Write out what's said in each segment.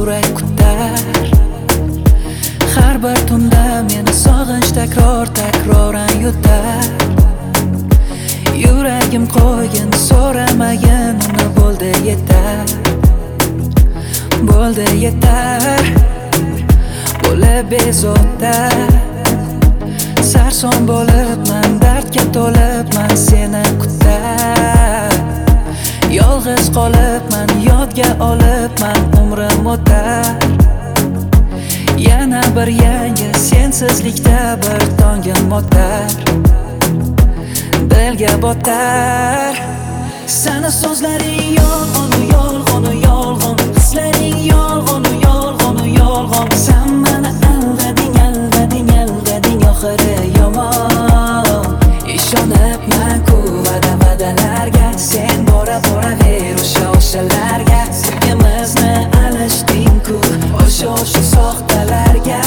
yurak kutar. Har bir tunda meni sog'inch takroran yutar. Yuragim qo'ygin, so'ramagin, uni bo'ldi yetar. Bo'ldi yetar, bo'lib bezovta. Sarson bo'libman, dardga to'libman, seni kutar. Yolg'iz qolibman, yodga olibman, umrim o'tar. Yana bir yangi sensizlikda bir tongim o'tar. Dilga botar. Sana so'zlaring yolg'on, yolg'on, yolg'on. Hislaring yolg'on, yolg'on, yolg'on. Sen meni aldading, aldading, aldading, oxiri yomon. Ishonibman-ku va'dalarga, sen boraver o'shalarga. Sevgimizni alishding-ku o'sha soxtalarga.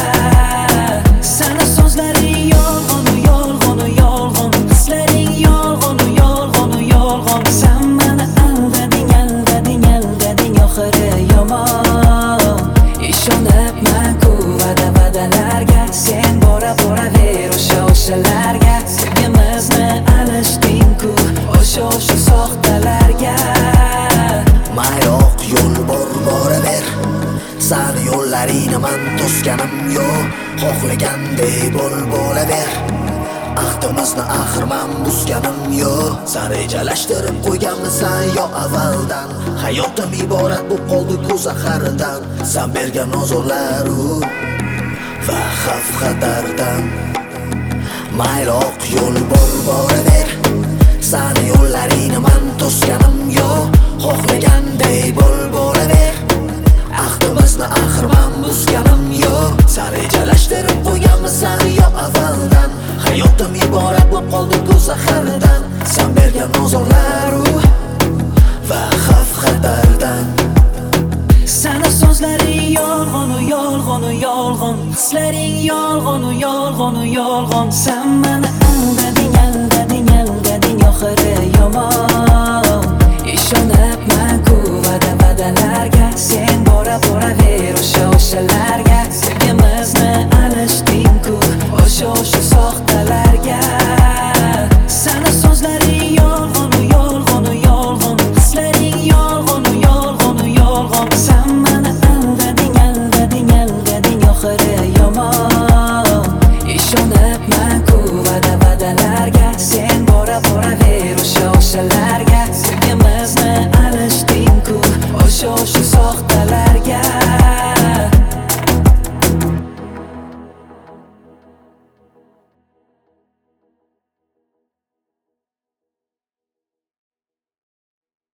Sana so'zlaring yolg'on, yolg'on, yolg'on. Hislaring yolg'on, yolg'on, yolg'on. Sen meni aldading, aldading, aldading, oxiri yomon. Ishonibman-ku va'dalarga, sen boraver o'shalarga. Sevgimizni alishding-ku o'sha soxtalarga. Mayroq yo'l boraver, san yo'llaringni man to'sganim yo'q. Xohlaganday bo'laver, ahdimizni axir men buzganim yo'q. Sen rejalashtirib qo'yganmisan yo avvaldan? Hayotim iborat bu qoldi-ku zahardan. Sen bergan ozorlaru va xavf-xatardan. Mayroq yo'l boraver, san yo'llaringni man to'sganim yo'q. Xohlaganday bo'laver, ahdimizni axir men buzganim yo'q. Sen rejalashtirib qo'yganmisan yo avvaldan? Hayotim iborat bu qoldi-ku zahardan. Sen bergan ozorlaru va xavf-xatardan. Sana so'zlaring yolg'on, yolg'on, yolg'on. Hislaring yolg'on, yolg'on, yolg'on. Sen meni aldading, aldading, aldading, oxiri yomon. Ishonibman-ku va'dalarga, sen boraver o'shalarga. Sevgimizni alishding-ku o'sha soxtalarga. Sana so'zlaring yolg'on, yolg'on, yolg'on. Hislaring yolg'on, yolg'on, yolg'on. Sen meni aldading, aldading, aldading, oxiri yomon. Ishonibman-ku va'dalarga, sen boraver o'shalarga.